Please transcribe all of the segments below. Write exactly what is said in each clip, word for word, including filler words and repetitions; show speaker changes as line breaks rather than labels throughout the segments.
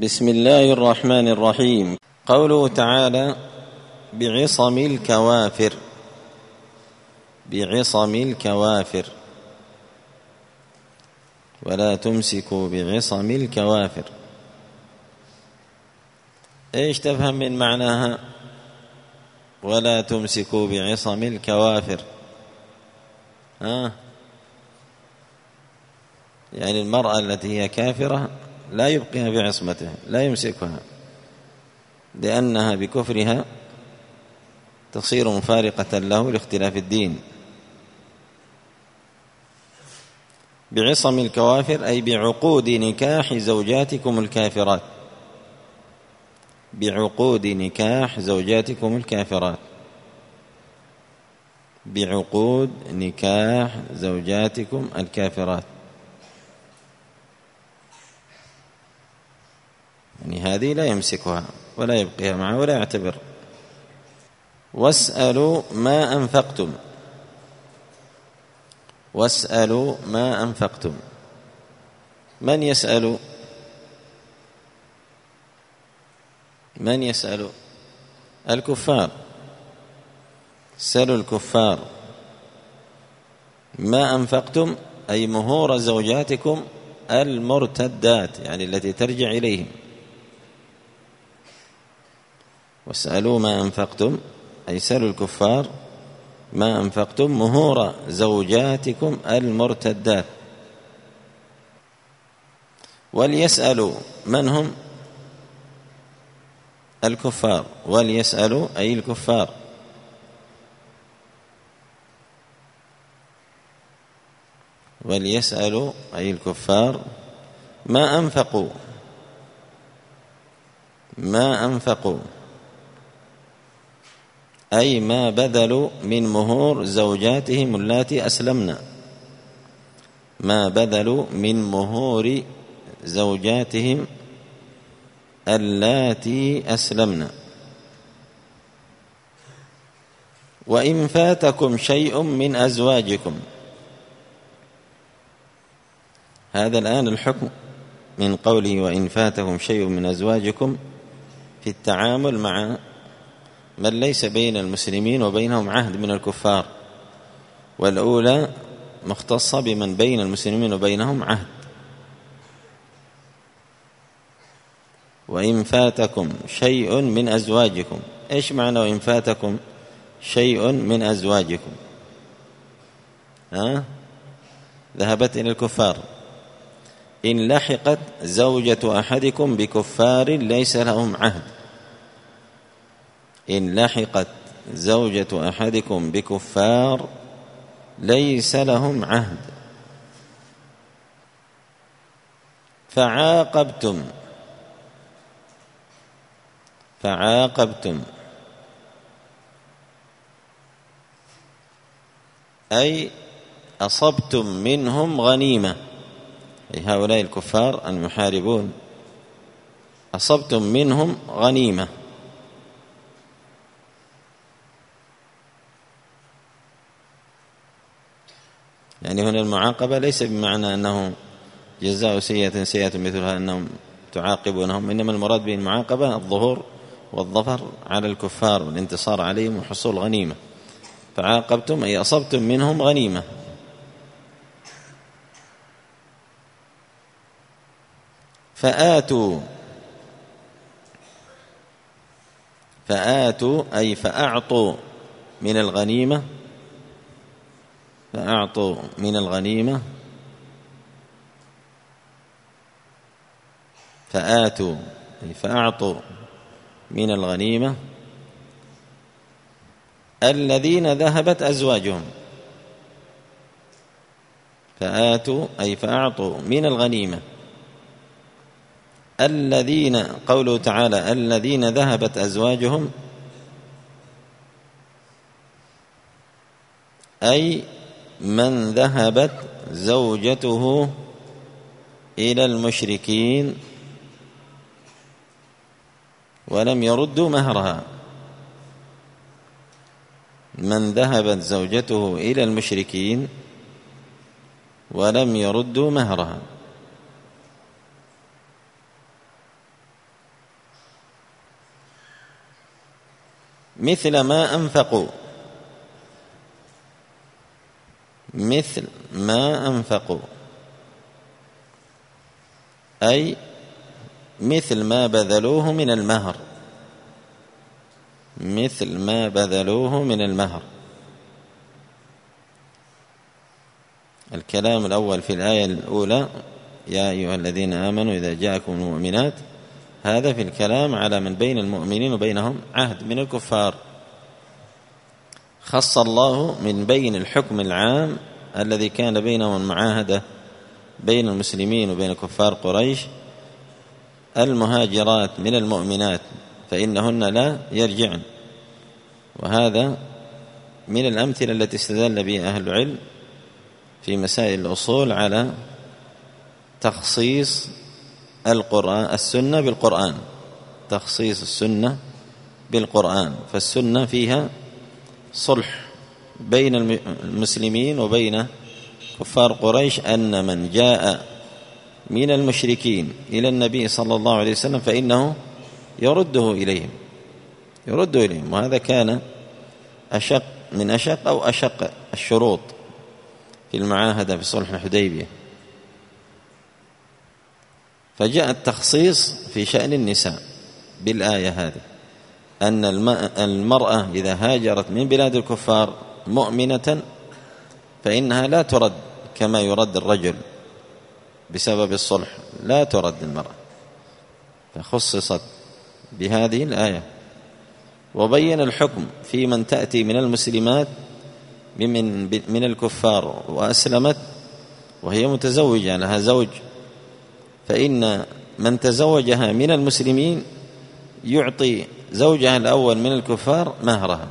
بسم الله الرحمن الرحيم. قوله تعالى: بعصم الكوافر. بعصم الكوافر، ولا تمسكوا بعصم الكوافر. ايش تفهم من معناها ولا تمسكوا بعصم الكوافر؟ ها؟ يعني المرأة التي هي كافرة لا يبقيها بعصمته، لا يمسكها، لأنها بكفرها تصير مفارقة له لاختلاف الدين. بعصم الكوافر أي بعقود نكاح زوجاتكم الكافرات. بعقود نكاح زوجاتكم الكافرات. بعقود نكاح زوجاتكم الكافرات، يعني هذه لا يمسكها ولا يبقيها معه ولا يعتبر. واسألوا ما أنفقتم. واسألوا ما أنفقتم. من يسأل؟ من يسأل؟ الكفار. سألوا الكفار ما أنفقتم، أي مهور زوجاتكم المرتدات، يعني التي ترجع إليهم. واسألوا ما أنفقتم أي سألوا الكفار ما أنفقتم مهور زوجاتكم المرتدات. وليسألوا من هم؟ الكفار. وليسألوا أي الكفار. وليسألوا أي الكفار ما أنفقوا. ما أنفقوا أي ما بذلوا من مهور زوجاتهم اللاتي أسلمنا. ما بذلوا من مهور زوجاتهم اللاتي أسلمنا. وإن فاتكم شيء من أزواجكم. هذا الآن الحكم من قوله وإن فاتكم شيء من أزواجكم في التعامل مع من ليس بين المسلمين وبينهم عهد من الكفار، والأولى مختصة بمن بين المسلمين وبينهم عهد. وإن فاتكم شيء من أزواجكم، إيش معنى وإن فاتكم شيء من أزواجكم؟ ها؟ ذهبت إلى الكفار. إن لحقت زوجة أحدكم بكفار ليس لهم عهد. إن لحقت زوجة أحدكم بكفار ليس لهم عهد فعاقبتم. فعاقبتم أي أصبتم منهم غنيمة، أي هؤلاء الكفار المحاربون أصبتم منهم غنيمة. يعني هنا المعاقبة ليس بمعنى أنه جزاء سيئة سيئة مثلها أنهم تعاقبونهم، إنما المراد به المعاقبة الظهور والظفر على الكفار والانتصار عليهم وحصول غنيمة. فعاقبتم أي أصبتم منهم غنيمة. فآتوا. فآتوا أي فأعطوا من الغنيمة. فأعطوا من الغنيمة. فآتوا أي فأعطوا من الغنيمة الذين ذهبت أزواجهم. فآتوا أي فأعطوا من الغنيمة الذين، قوله تعالى الذين ذهبت أزواجهم، أي من ذهبت زوجته إلى المشركين ولم يردوا مهرها. من ذهبت زوجته إلى المشركين ولم يردوا مهرها. مثل ما أنفقوا، مثل ما أنفقوا أي مثل ما بذلوه من المهر، مثل ما بذلوه من المهر. الكلام الأول في الآية الأولى يا أيها الذين آمنوا إذا جاءكم المؤمنات، هذا في الكلام على من بين المؤمنين وبينهم عهد من الكفار. خص الله من بين الحكم العام الذي كان بينهم المعاهدة بين المسلمين وبين كفار قريش المهاجرات من المؤمنات فإنهن لا يرجعن، وهذا من الأمثلة التي استدل بها أهل العلم في مسائل الأصول على تخصيص القرآن السنة بالقرآن، تخصيص السنة بالقرآن. فالسنة فيها صلح بين المسلمين وبين كفار قريش أن من جاء من المشركين إلى النبي صلى الله عليه وسلم فإنه يرده إليهم، يرده إليهم، وهذا كان أشق من أشق أو أشق الشروط في المعاهدة في صلح الحديبية. فجاء التخصيص في شأن النساء بالآية هذه، أن المرأة إذا هاجرت من بلاد الكفار مؤمنة فإنها لا ترد كما يرد الرجل بسبب الصلح، لا ترد المرأة، فخصصت بهذه الآية. وبين الحكم في من تأتي من المسلمات من, من الكفار وأسلمت وهي متزوجة لها زوج، فإن من تزوجها من المسلمين يعطي زوجها الأول من الكفار مهرها،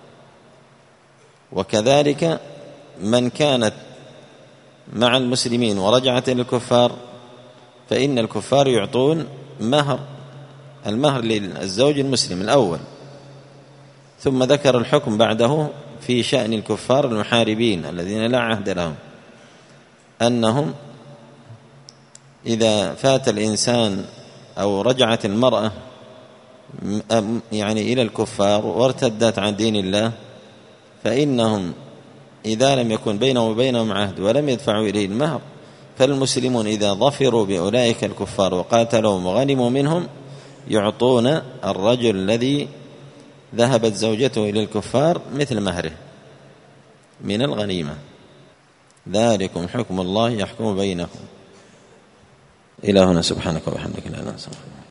وكذلك من كانت مع المسلمين ورجعت إلى الكفار فإن الكفار يعطون مهر المهر للزوج المسلم الأول. ثم ذكر الحكم بعده في شأن الكفار المحاربين الذين لا عهد لهم، أنهم إذا فات الإنسان أو رجعت المرأة يعني إلى الكفار وارتدت عن دين الله فإنهم إذا لم يكن بينهم وبينهم عهد ولم يدفعوا إليه المهر، فالمسلمون إذا ظفروا بأولئك الكفار وقاتلهم وغنموا منهم يعطون الرجل الذي ذهبت زوجته إلى الكفار مثل مهره من الغنيمة. ذلكم حكم الله يحكم بينكم. إلى هنا، سبحانك وبحمدك لا إله إلا أنت.